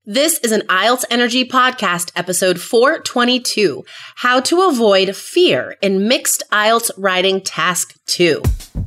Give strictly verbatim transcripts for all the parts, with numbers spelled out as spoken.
This is an I E L T S Energy Podcast, episode four twenty-two, How to Avoid Fear in Mixed I E L T S Writing Task two.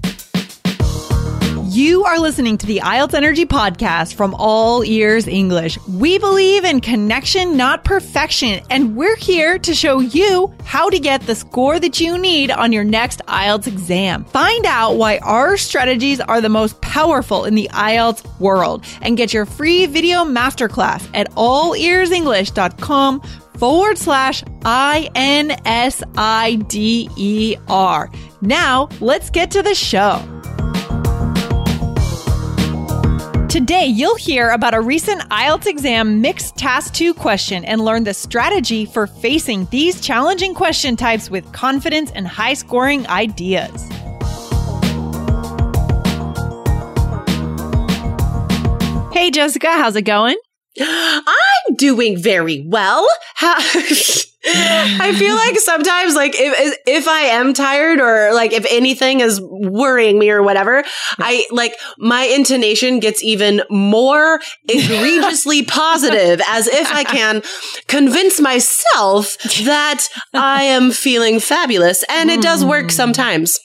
You are listening to the I E L T S Energy Podcast from All Ears English. We believe in connection, not perfection, and we're here to show you how to get the score that you need on your next I E L T S exam. Find out why our strategies are the most powerful in the I E L T S world and get your free video masterclass at allearsenglish.com forward slash I N S I D E R. Now, let's get to the show. Today, you'll hear about a recent I E L T S exam mixed task two question and learn the strategy for facing these challenging question types with confidence and high-scoring ideas. Hey, Jessica, how's it going? I'm doing very well. How- I feel like sometimes, like, if if I am tired or, like, if anything is worrying me or whatever, I, like, my intonation gets even more egregiously positive, as if I can convince myself that I am feeling fabulous. And it does work sometimes.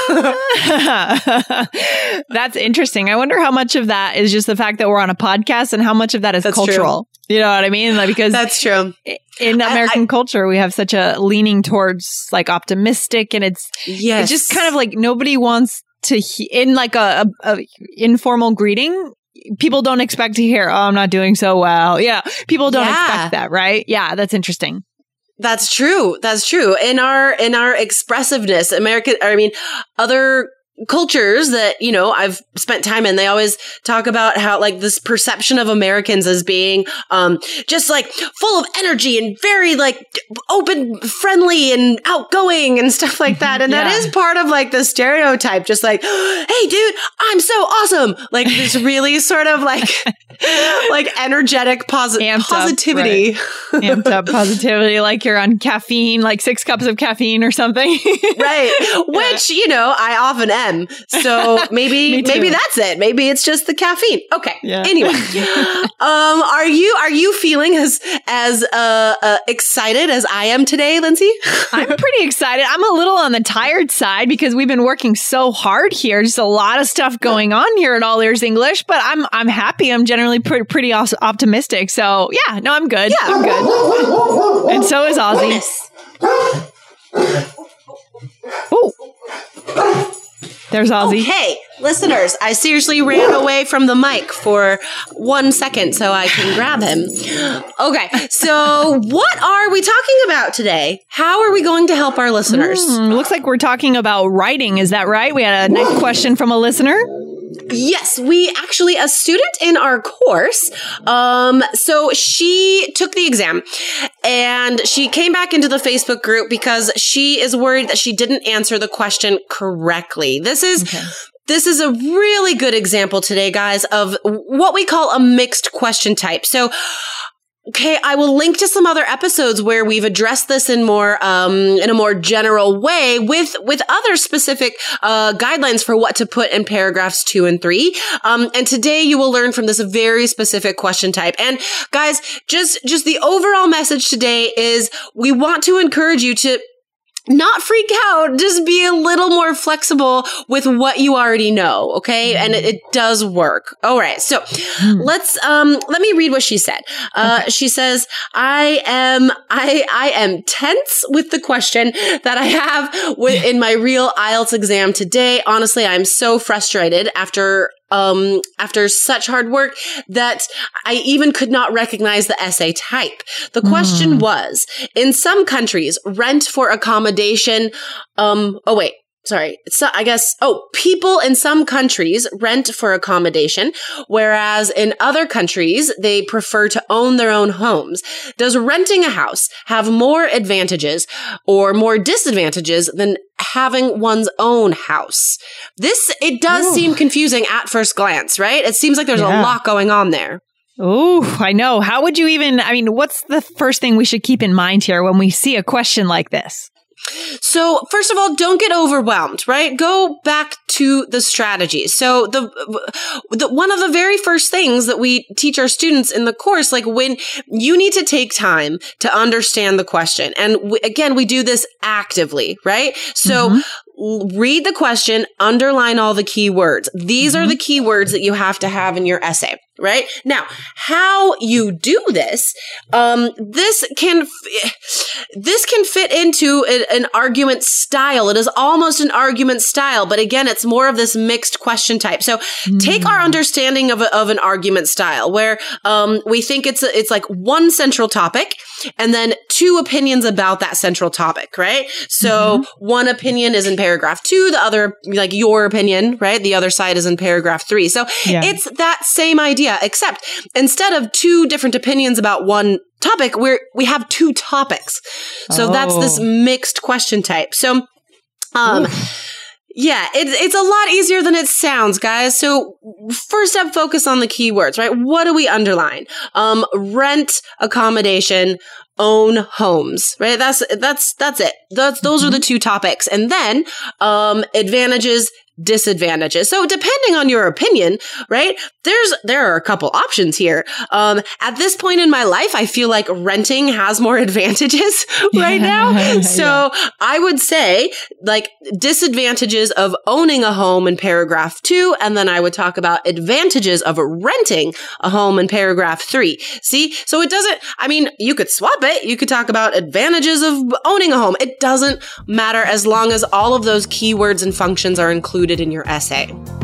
That's interesting. I wonder how much of that is just the fact that we're on a podcast and how much of that is That's cultural. True. You know what I mean? Like, because that's true. In American I, I, culture, we have such a leaning towards like optimistic, and it's, yes. it's just kind of like nobody wants to, he- in like a, a, a informal greeting, people don't expect to hear, oh, I'm not doing so well. Yeah. People don't yeah. expect that, right? Yeah. That's interesting. That's true. That's true. In our, in our expressiveness, American, I mean, other cultures that, you know, I've spent time in, they always talk about how, like, this perception of Americans as being, um, just like full of energy and very, like, open, friendly and outgoing and stuff like that. And yeah. that is part of, like, the stereotype, just like, hey, dude, I'm so awesome. Like, this really sort of like, like energetic posi- Amped positivity. Up, right. Amped up positivity, like you're on caffeine, like six cups of caffeine or something. Right. Which, you know, I often am. So maybe maybe that's it. Maybe it's just the caffeine. Okay. Yeah. Anyway, um, are you are you feeling as as uh, uh, excited as I am today, Lindsay? I'm pretty excited. I'm a little on the tired side because we've been working so hard here. Just a lot of stuff going on here at All Ears English. But I'm I'm happy. I'm generally pretty pretty optimistic. So yeah, no, I'm good. Yeah. I'm good. And so is Ozzy. Oh. There's Ozzy. Okay, listeners, I seriously ran away from the mic for one second so I can grab him. Okay, so what are we talking about today? How are we going to help our listeners? Mm, looks like we're talking about writing. Is that right? We had a nice question from a listener. Yes, we actually, a student in our course, um, so she took the exam and she came back into the Facebook group because she is worried that she didn't answer the question correctly. This is, okay. This is a really good example today, guys, of what we call a mixed question type. So, okay, I will link to some other episodes where we've addressed this in more, um, in a more general way with, with other specific, uh, guidelines for what to put in paragraphs two and three. Um, and today you will learn from this very specific question type. And guys, just, just the overall message today is we want to encourage you to not freak out. Just be a little more flexible with what you already know. Okay. And it, it does work. All right. So mm. let's, um, let me read what she said. Uh, okay. She says, I am, I, I am tense with the question that I have with, in my real I E L T S exam today. Honestly, I'm so frustrated after Um, after such hard work that I even could not recognize the essay type. The question mm. was, in some countries, rent for accommodation, um, oh wait, sorry, it's not, I guess, oh, people in some countries rent for accommodation, whereas in other countries, they prefer to own their own homes. Does renting a house have more advantages or more disadvantages than having one's own house? This, it does Ooh. seem confusing at first glance, right? It seems like there's yeah. a lot going on there. Oh, I know. How would you even, I mean, what's the first thing we should keep in mind here when we see a question like this? So first of all, don't get overwhelmed, right? Go back to the strategy. So the, the one of the very first things that we teach our students in the course, like when you need to take time to understand the question. And we, again, we do this actively, right? So mm-hmm. read the question, underline all the key words. These mm-hmm. are the key words that you have to have in your essay. Right? Now, how you do this, um, this can, f- this can fit into a, an argument style. It is almost an argument style, but again, it's more of this mixed question type. So mm. take our understanding of, a, of an argument style where, um, we think it's, a, it's like one central topic and then two opinions about that central topic, right? So mm-hmm. one opinion is in paragraph two, the other, like your opinion, right? The other side is in paragraph three. So yeah. it's that same idea. Except instead of two different opinions about one topic, we're, we have two topics. So oh. that's this mixed question type. So, um, Oof. yeah, it's, it's a lot easier than it sounds, guys. So first up, focus on the keywords, right? What do we underline? Um, rent, accommodation, own homes, right? That's, that's, that's it. That's, those mm-hmm. are the two topics. And then, um, advantages, disadvantages. So depending on your opinion, right, there's, there are a couple options here. Um, at this point in my life, I feel like renting has more advantages right now. So yeah. I would say like disadvantages of owning a home in paragraph two. And then I would talk about advantages of renting a home in paragraph three. See? So it doesn't, I mean, you could swap it. You could talk about advantages of owning a home. It doesn't matter as long as all of those keywords and functions are included in your essay.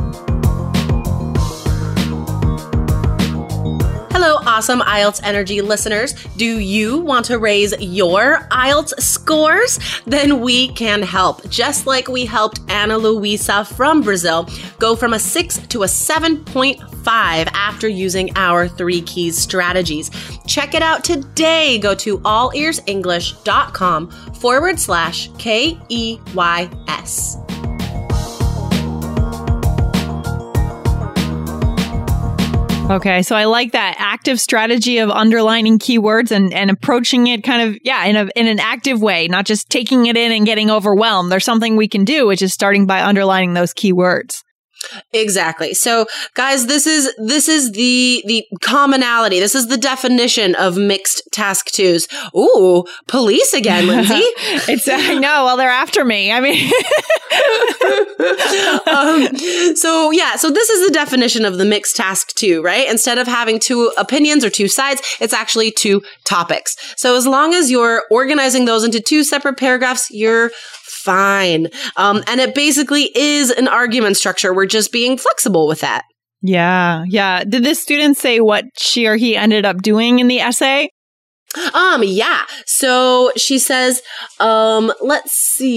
Hello, awesome I E L T S Energy listeners. Do you want to raise your I E L T S scores? Then we can help. Just like we helped Ana Luisa from Brazil go from a six to a seven point five after using our three keys strategies. Check it out today. Go to allearsenglish.com forward slash K E Y S. Okay, so I like that active strategy of underlining keywords and, and approaching it kind of, yeah, in a in an active way, not just taking it in and getting overwhelmed. There's something we can do, which is starting by underlining those keywords. Exactly. So guys, this is, this is the, the commonality. This is the definition of mixed task twos. Ooh, police again, Lindsay. It's, I know. Well, they're after me. I mean, um, so yeah, so this is the definition of the mixed task two, right? Instead of having two opinions or two sides, it's actually two topics. So as long as you're organizing those into two separate paragraphs, you're fine. Um, and it basically is an argument structure. We're just being flexible with that. Yeah. Yeah. Did this student say what she or he ended up doing in the essay? Um, yeah. So she says, um, let's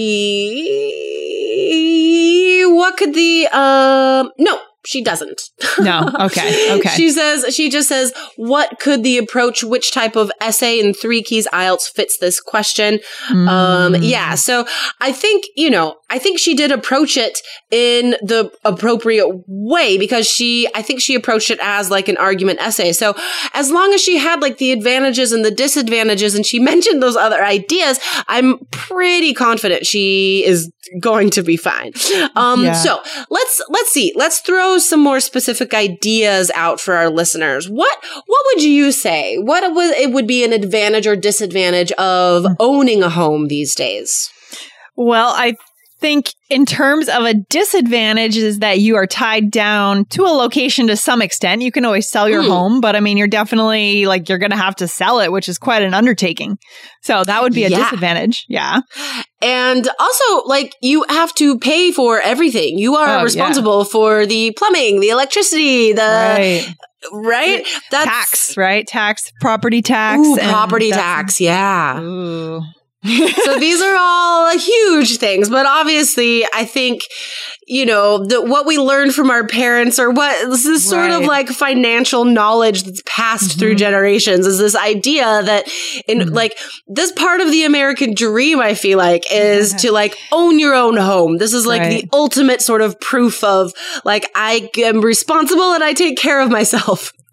see. What could the, um, no. She doesn't. No. Okay. Okay. She says, she just says, what could the approach, which type of essay in three keys I E L T S fits this question? Mm. Um, yeah. So I think, you know, I think she did approach it in the appropriate way because she, I think she approached it as like an argument essay. So as long as she had like the advantages and the disadvantages and she mentioned those other ideas, I'm pretty confident she is going to be fine. Um, yeah. So let's, let's see, let's throw some more specific ideas out for our listeners. What, what would you say? What would, it would be an advantage or disadvantage of owning a home these days? Well, I think in terms of a disadvantage is that you are tied down to a location to some extent. You can always sell your mm. home, but I mean, you're definitely like, you're going to have to sell it, which is quite an undertaking. So that would be a yeah. disadvantage. Yeah. And also, like, you have to pay for everything. You are oh, responsible yeah. for the plumbing, the electricity, the... Right. Right? That's tax, right? Tax, property tax. Ooh, property tax. Yeah. Ooh. So these are all huge things, but obviously I think, you know, the, what we learned from our parents or what this is sort right. of like financial knowledge that's passed mm-hmm. through generations is this idea that in mm-hmm. like this part of the American dream, I feel like is yeah. to like own your own home. This is like right. the ultimate sort of proof of like, I am responsible and I take care of myself.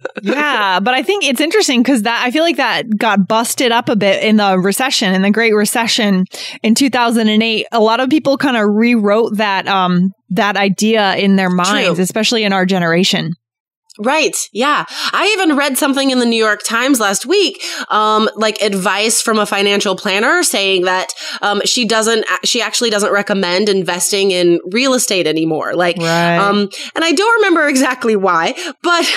Yeah, but I think it's interesting because that I feel like that got busted up a bit in the recession, in the Great Recession in two thousand eight. A lot of people kind of rewrote that um that idea in their minds, True. especially in our generation. Right. Yeah. I even read something in the New York Times last week, um, like advice from a financial planner saying that um, she doesn't, she actually doesn't recommend investing in real estate anymore. Like, right. um, and I don't remember exactly why, but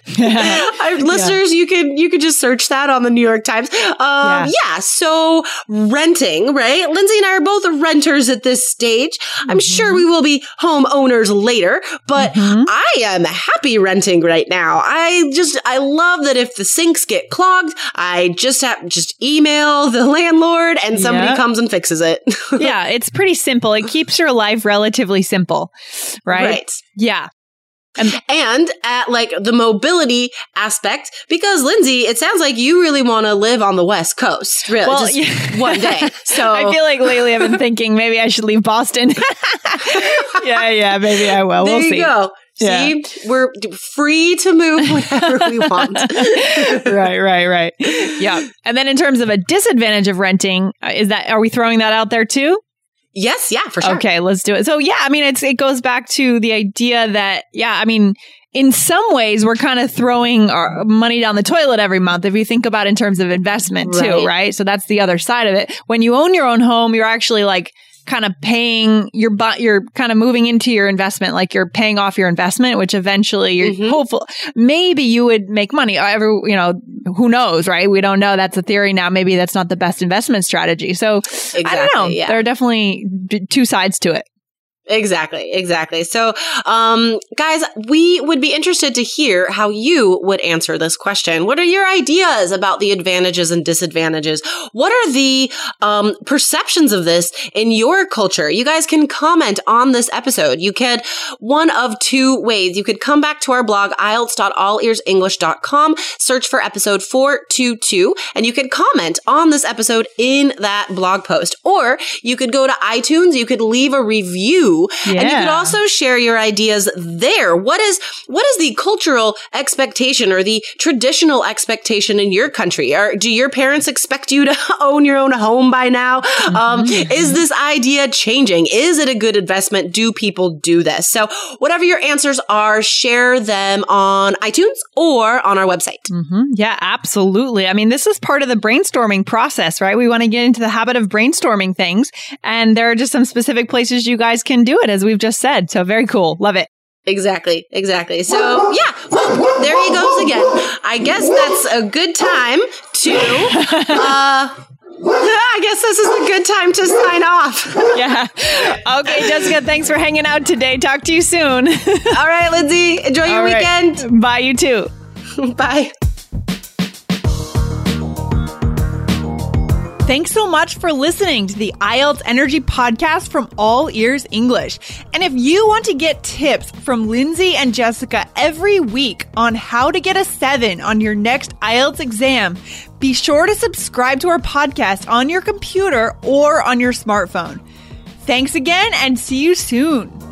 our listeners, yeah. you could you could just search that on the New York Times. Um, yeah. yeah. So renting, right? Lindsay and I are both renters at this stage. I'm mm-hmm. sure we will be homeowners later, but mm-hmm. I am happy renting right Right now. I just, I love that if the sinks get clogged, I just have, just email the landlord and somebody yep. comes and fixes it. Yeah, it's pretty simple. It keeps your life relatively simple, right? Right. Yeah. And, and at like the mobility aspect, because Lindsay, it sounds like you really want to live on the West Coast, really, well, just yeah. one day. So I feel like lately I've been thinking maybe I should leave Boston. yeah, yeah, maybe I will. There we'll you see. go. Yeah. See, we're free to move whenever we want. right, right, right. Yeah. And then in terms of a disadvantage of renting, is that, are we throwing that out there too? Yes. Yeah, for sure. Okay, let's do it. So yeah, I mean, it's, it goes back to the idea that, yeah, I mean, in some ways, we're kind of throwing our money down the toilet every month if you think about it in terms of investment too, right? right? So that's the other side of it. When you own your own home, you're actually like, kind of paying your but you're kind of moving into your investment, like you're paying off your investment, which eventually you're mm-hmm. hopeful maybe you would make money. Every, you know, who knows, right? We don't know. That's a theory now. Maybe that's not the best investment strategy. So exactly, I don't know. Yeah. There are definitely d- two sides to it. Exactly, exactly. So, um, guys, we would be interested to hear how you would answer this question. What are your ideas about the advantages and disadvantages? What are the um, perceptions of this in your culture? You guys can comment on this episode. You could, one of two ways. You could come back to our blog, I E L T S dot all ears english dot com, search for episode four twenty-two, and you could comment on this episode in that blog post. Or you could go to iTunes, you could leave a review. Yeah. And you could also share your ideas there. What is what is the cultural expectation or the traditional expectation in your country? Or do your parents expect you to own your own home by now? Mm-hmm. Um, is this idea changing? Is it a good investment? Do people do this? So whatever your answers are, share them on iTunes or on our website. Mm-hmm. Yeah, absolutely. I mean, this is part of the brainstorming process, right? We want to get into the habit of brainstorming things. And there are just some specific places you guys can do it, as we've just said. So very cool. Love it. Exactly. Exactly. So yeah, well, there he goes again. I guess that's a good time to, uh, I guess this is a good time to sign off. Yeah. Okay, Jessica, thanks for hanging out today. Talk to you soon. All right, Lindsay. Enjoy your All weekend. Right. Bye, you too. Bye. Thanks so much for listening to the I E L T S Energy Podcast from All Ears English. And if you want to get tips from Lindsay and Jessica every week on how to get a seven on your next I E L T S exam, be sure to subscribe to our podcast on your computer or on your smartphone. Thanks again and see you soon.